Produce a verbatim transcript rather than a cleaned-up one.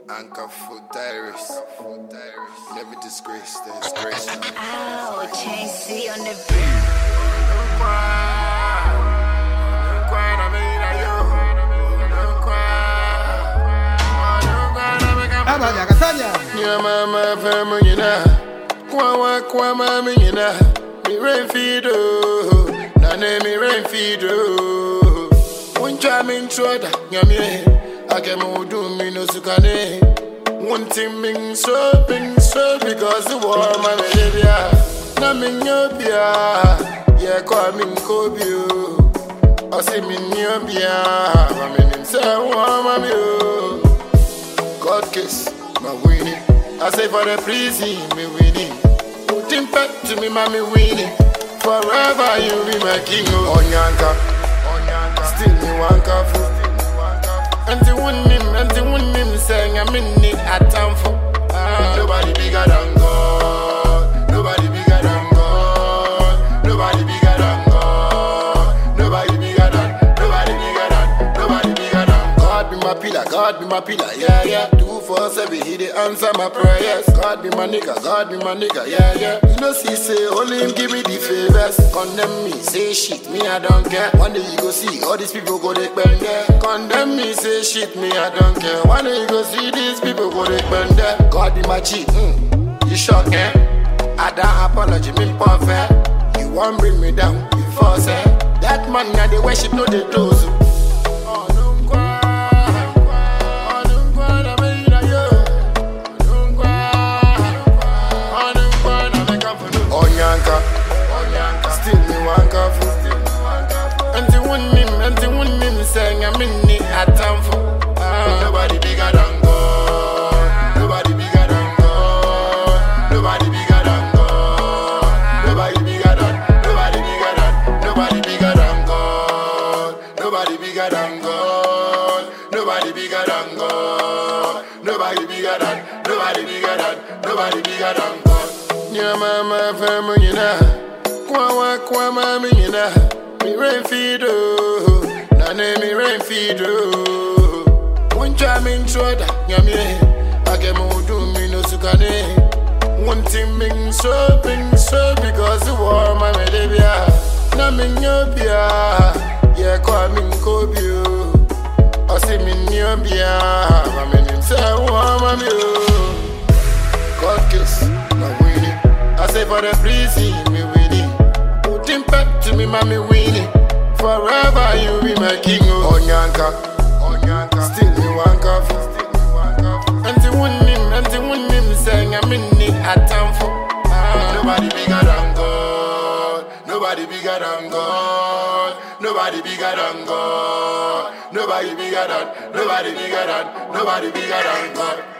Anchor for diaries. Never disgrace the disgrace. Ow, Chain C on the beat. Katanya, Katanya. Your mama family, Kwa kwa mama, me rain feedo. Nane me rain feedo. One time in Troda, Yamie. I can move do me no sukane. One thing being so, being so because the war, my baby. Namin yobia, yeah, call me Kobio. I see me yobia, I mean, himself, mamma. God kiss, my winning. I say for the prison, me winning. Put him back to me, mommy winning. Forever you be my king. Onyanka, Onyanka, still me wanka fool. And the one name, and the one name saying I'm in it at time for nobody bigger than God. Nobody bigger than God. Nobody bigger than God. Nobody bigger than. Nobody bigger than. Nobody bigger than. God be my pillar. God be my pillar. Yeah, yeah. Two four seven, he dey answer my prayers. God be my nigga. God be my nigga. Yeah, yeah. You know, see, say only him give me the favors. Condemn me, say shit, me I don't care. One day you go see all these people go they bend there. Condemn me, say shit, me I don't care. One day you go see these people go they bend there. God be my G, mm. You shock, eh? I don't apology, me perfect. You won't bring me down, you force eh? That man now they worship, no they close. Onyanka, Onyanka, still me wanka fool. And the one name, and the one name saying I'm in it at time for nobody bigger than God. Nobody bigger than God. Nobody bigger than God. Nobody bigger than. Nobody bigger than. Nobody bigger than God. Nobody bigger than God. Nobody bigger than God. Nobody bigger than. Nobody bigger than. Nobody bigger than God. Your mama family, Kwa kwa mama, me rain feedo. Nane me rain feedo. One time in Troda, Yamie. I can move do me no sukane. One thing being so, being so because the war, my baby. Namin yobia, yeah, call me Kobio. I see me yobia, I mean himself, mamma. God kiss, my winning. I say for the prison, me winning. Put him back to me, mommy winning. Forever you be my king. Onyanka, Onyanka, still me wanka fool. And the one name, and the one name saying I'm in it at time for nobody bigger than God. Nobody bigger than God. Nobody bigger than God. Nobody bigger than. Nobody bigger than. Nobody bigger than God.